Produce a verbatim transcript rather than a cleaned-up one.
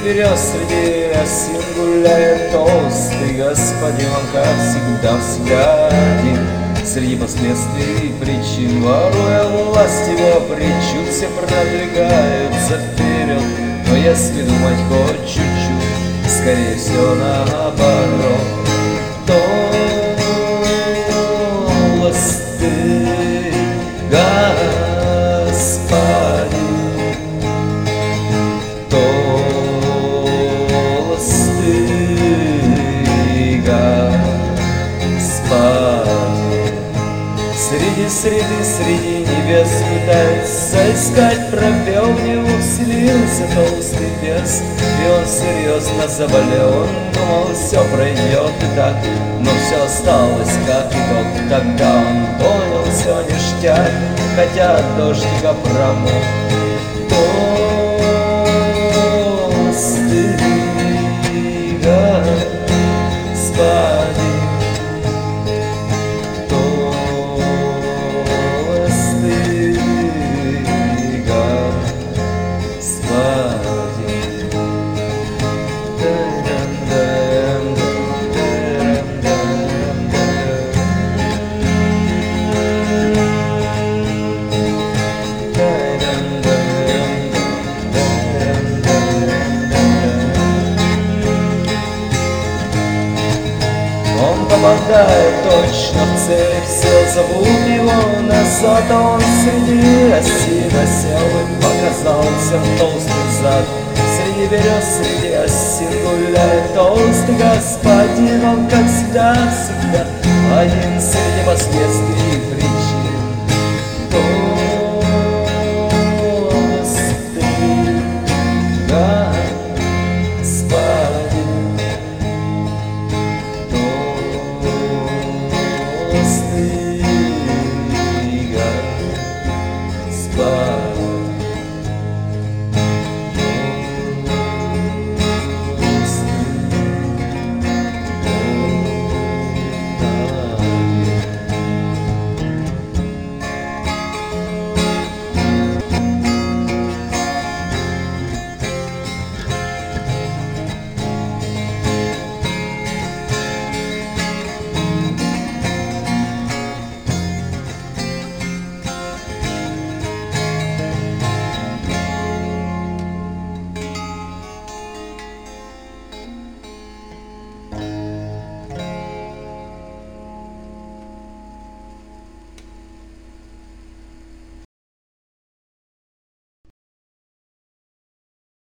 берез среди осин гуляет толстый господин, он, как всегда, всегда один. Среди последствий и причин, воруя власть его, предчувствия продвигаются вперед. Но если думать хоть чуть-чуть, скорее всего наоборот. Толстый господин, толстый господин, среди среды, среди небес пытается искать пробел, в него вселился толстый бес. И он серьезно заболел, он думал, все пройдет и так, но все осталось как итог. Тогда он понял, все ништяк, хотя от дождика промок. Толстый господин, толстый он попадает точно в цель, все зовут его назад, а он среди осин осел и показал всем толстый зад. Среди берез, среди осин гуляет толстый господин, он, как всегда, всегда один. Среди последствий и причин,